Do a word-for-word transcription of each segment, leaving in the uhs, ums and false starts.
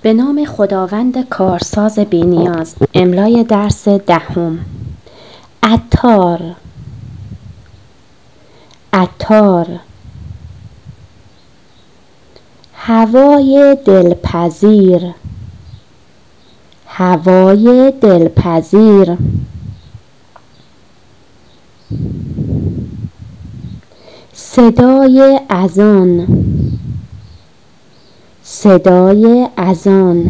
به نام خداوند کارساز بی‌نیاز. املای درس دهم. عطار، عطار. هوای دلپذیر، هوای دلپذیر. صدای اذان، صدای اذان.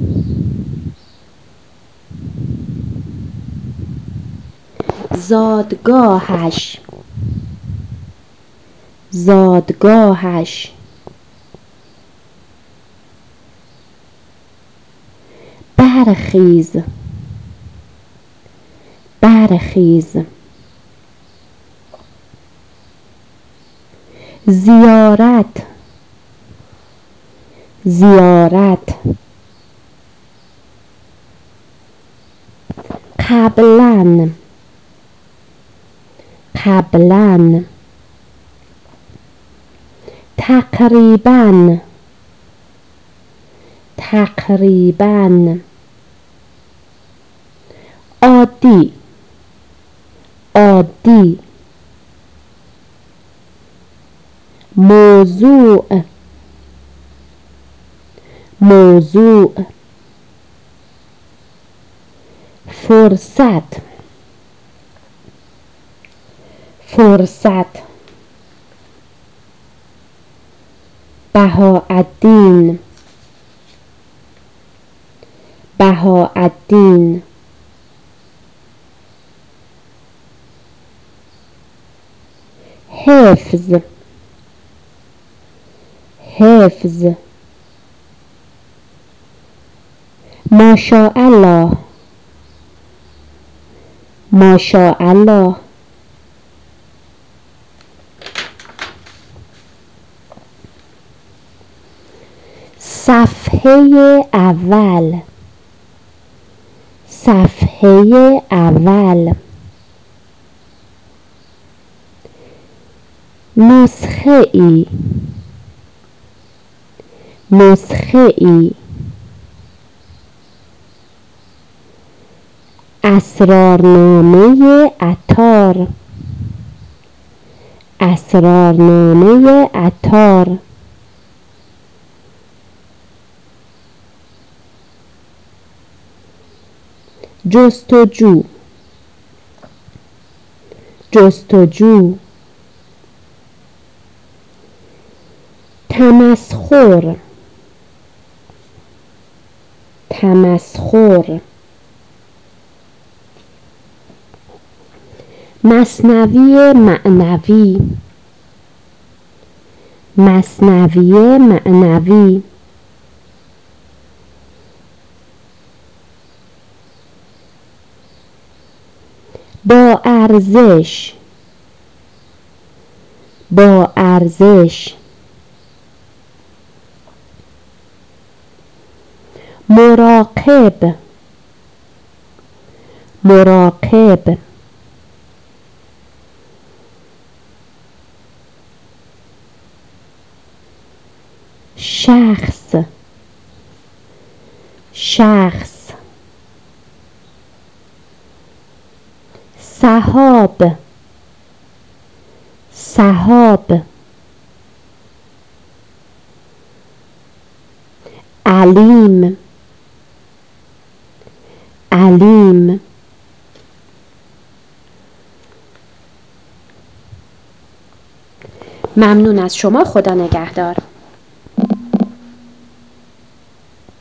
زادگاهش، زادگاهش. برخیز، برخیز. زیارت، زیارت. قبلاً، قبلاً. تقریباً، تقریباً. عادی، عادی. موضوع، موضوع. فرصت، فرصت. بهاءالدین، بهاءالدین. حفظ، حفظ. ماشاءالله، ماشاءالله. صفحه اول، صفحه اول. نسخه ای، نسخه ای. اسرارنامه عطار، اسرارنامه عطار. جستجو، جستجو. تمسخر، تمسخر. مثنوی معنوی، مثنوی معنوی. با ارزش، با ارزش. مراقب، مراقب. شخص، شخص. سحاب، سحاب. علیم، علیم. ممنون از شما. خدا نگهدار.